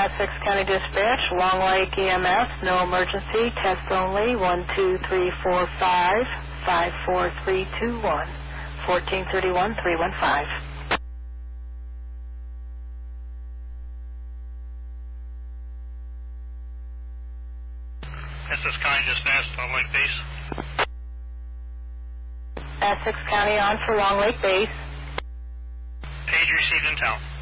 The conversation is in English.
Essex County Dispatch, Long Lake EMS, no emergency, test only, 12345 54321, 1431315. Essex County Dispatch, Long Lake Base. Essex County on for Long Lake Base. Page received in town.